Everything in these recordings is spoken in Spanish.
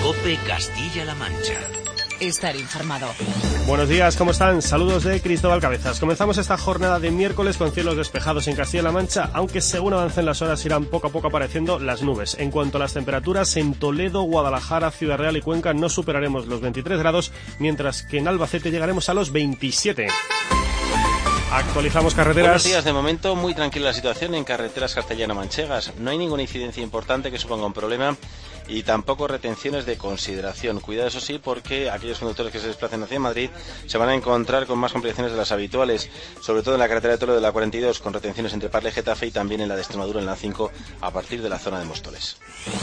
COPE Castilla-La Mancha. Estar informado. Buenos días, ¿cómo están? Saludos de Cristóbal Cabezas. Comenzamos esta jornada de miércoles con cielos despejados en Castilla-La Mancha, aunque según avancen las horas irán poco a poco apareciendo las nubes. En cuanto a las temperaturas, en Toledo, Guadalajara, Ciudad Real y Cuenca no superaremos los 23 grados, mientras que en Albacete llegaremos a los 27. Actualizamos carreteras. Buenos días. De momento muy tranquila la situación en carreteras castellano-manchegas. No hay ninguna incidencia importante que suponga un problema y tampoco retenciones de consideración. Cuidado, eso sí, porque aquellos conductores que se desplacen hacia Madrid se van a encontrar con más complicaciones de las habituales, sobre todo en la carretera de Toledo de la 42, con retenciones entre Parla y Getafe, y también en la de Extremadura en la 5 a partir de la zona de Móstoles.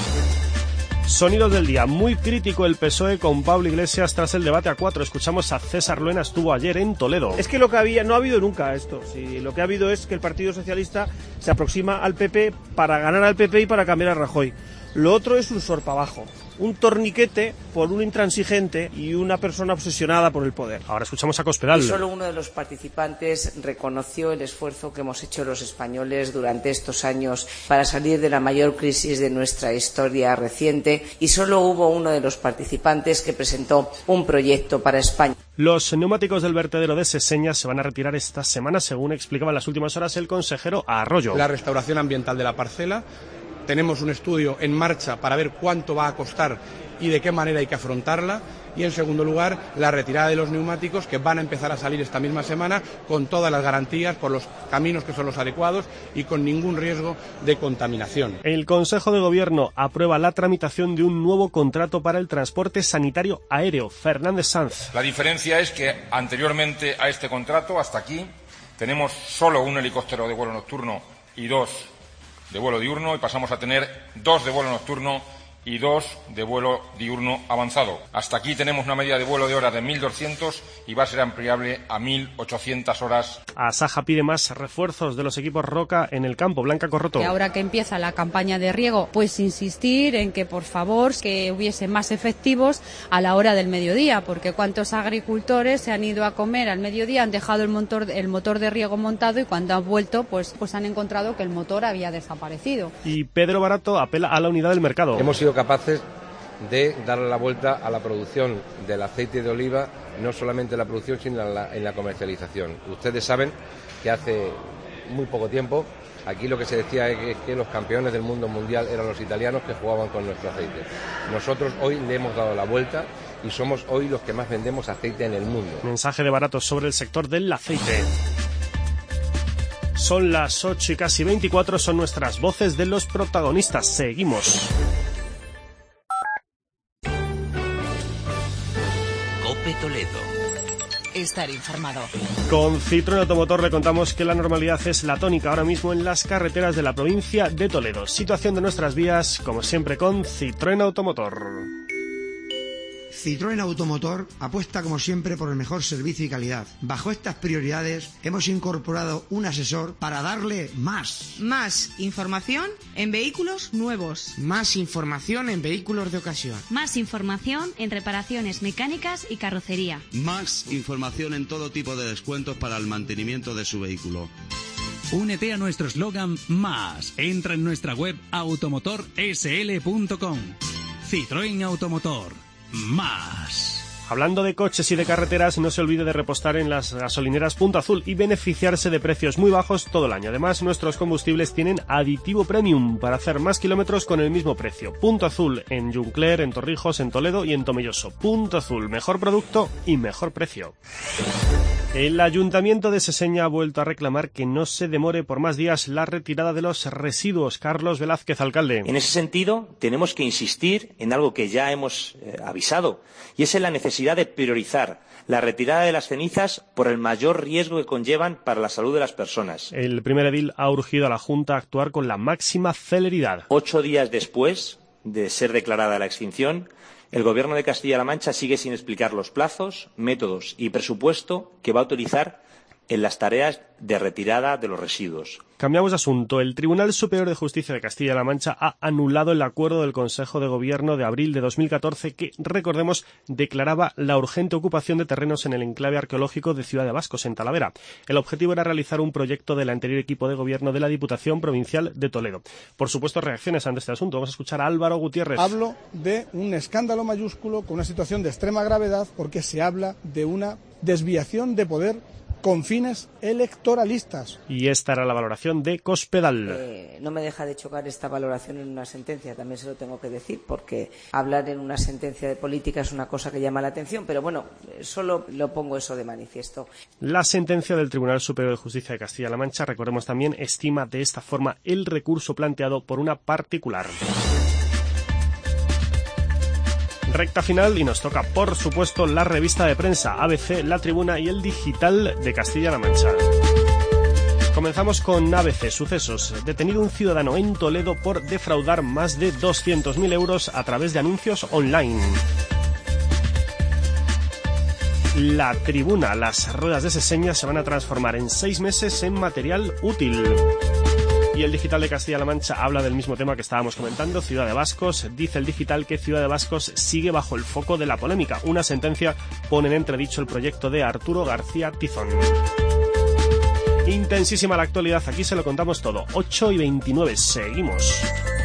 Sonidos del día. Muy crítico el PSOE con Pablo Iglesias tras el debate a 4. Escuchamos a César Luena, estuvo ayer en Toledo. Es que no ha habido nunca esto. Sí, lo que ha habido es que el Partido Socialista se aproxima al PP para ganar al PP y para cambiar a Rajoy. Lo otro es un sorpabajo, un torniquete por un intransigente y una persona obsesionada por el poder. Ahora escuchamos a Cospedal. Y solo uno de los participantes reconoció el esfuerzo que hemos hecho los españoles durante estos años para salir de la mayor crisis de nuestra historia reciente, y solo hubo uno de los participantes que presentó un proyecto para España. Los neumáticos del vertedero de Seseñas se van a retirar esta semana, según explicaba en las últimas horas el consejero Arroyo. La restauración ambiental de la parcela. Tenemos un estudio en marcha para ver cuánto va a costar y de qué manera hay que afrontarla. Y, en segundo lugar, la retirada de los neumáticos, que van a empezar a salir esta misma semana con todas las garantías, por los caminos que son los adecuados y con ningún riesgo de contaminación. El Consejo de Gobierno aprueba la tramitación de un nuevo contrato para el transporte sanitario aéreo. Fernández Sanz. La diferencia es que anteriormente a este contrato, hasta aquí, tenemos solo un helicóptero de vuelo nocturno y 2 de vuelo diurno, y pasamos a tener 2 de vuelo nocturno y 2 de vuelo diurno avanzado. Hasta aquí tenemos una media de vuelo de horas de 1.200 y va a ser ampliable a 1.800 horas. Asaja pide más refuerzos de los equipos Roca en el campo. Blanca Corroto. Y ahora que empieza la campaña de riego, pues insistir en que, por favor, que hubiese más efectivos a la hora del mediodía, porque cuántos agricultores se han ido a comer al mediodía, han dejado el motor de riego montado, y cuando han vuelto, pues han encontrado que el motor había desaparecido. Y Pedro Barato apela a la unidad del mercado. Hemos sido capaces de darle la vuelta a la producción del aceite de oliva, no solamente en la producción, sino en la comercialización. Ustedes saben que hace muy poco tiempo aquí lo que se decía es que los campeones del mundo mundial eran los italianos, que jugaban con nuestro aceite. Nosotros hoy le hemos dado la vuelta y somos hoy los que más vendemos aceite en el mundo. Mensaje de Barato sobre el sector del aceite. Son las 8 y casi 24, son nuestras voces de los protagonistas. Seguimos. COPE Toledo. Estar informado. Con Citroën Automotor le contamos que la normalidad es la tónica ahora mismo en las carreteras de la provincia de Toledo. Situación de nuestras vías, como siempre, con Citroën Automotor. Citroën Automotor apuesta como siempre por el mejor servicio y calidad. Bajo estas prioridades hemos incorporado un asesor para darle más. Más información en vehículos nuevos. Más información en vehículos de ocasión. Más información en reparaciones mecánicas y carrocería. Más información en todo tipo de descuentos para el mantenimiento de su vehículo. Únete a nuestro eslogan Más. Entra en nuestra web automotorsl.com. Citroën Automotor. Más. Hablando de coches y de carreteras, no se olvide de repostar en las gasolineras Punto Azul y beneficiarse de precios muy bajos todo el año. Además, nuestros combustibles tienen aditivo premium para hacer más kilómetros con el mismo precio. Punto Azul en Juncler, en Torrijos, en Toledo y en Tomelloso. Punto Azul, mejor producto y mejor precio. El Ayuntamiento de Seseña ha vuelto a reclamar que no se demore por más días la retirada de los residuos. Carlos Velázquez, alcalde. En ese sentido, tenemos que insistir en algo que ya hemos avisado, y es en la necesidad de priorizar la retirada de las cenizas por el mayor riesgo que conllevan para la salud de las personas. El primer edil ha urgido a la Junta a actuar con la máxima celeridad. 8 días después de ser declarada la extinción, el Gobierno de Castilla-La Mancha sigue sin explicar los plazos, métodos y presupuesto que va a utilizar en las tareas de retirada de los residuos. Cambiamos de asunto. El Tribunal Superior de Justicia de Castilla-La Mancha ha anulado el acuerdo del Consejo de Gobierno de abril de 2014 que, recordemos, declaraba la urgente ocupación de terrenos en el enclave arqueológico de Ciudad de Vascos, en Talavera. El objetivo era realizar un proyecto del anterior equipo de gobierno de la Diputación Provincial de Toledo. Por supuesto, reacciones ante este asunto. Vamos a escuchar a Álvaro Gutiérrez. Hablo de un escándalo mayúsculo con una situación de extrema gravedad porque se habla de una desviación de poder con fines electoralistas. Y esta era la valoración de Cospedal. No me deja de chocar esta valoración en una sentencia, también se lo tengo que decir, porque hablar en una sentencia de política es una cosa que llama la atención, pero bueno, solo lo pongo eso de manifiesto. La sentencia del Tribunal Superior de Justicia de Castilla-La Mancha, recordemos también, estima de esta forma el recurso planteado por una particular. Recta final y nos toca, por supuesto, la revista de prensa ABC, La Tribuna y el Digital de Castilla-La Mancha. Comenzamos con ABC Sucesos. Detenido un ciudadano en Toledo por defraudar más de 200.000 euros a través de anuncios online. La Tribuna. Las ruedas de Seseña se van a transformar en 6 meses en material útil. Y el Digital de Castilla-La Mancha habla del mismo tema que estábamos comentando, Ciudad de Vascos. Dice el Digital que Ciudad de Vascos sigue bajo el foco de la polémica. Una sentencia pone en entredicho el proyecto de Arturo García Tizón. Intensísima la actualidad, aquí se lo contamos todo. 8:29, seguimos.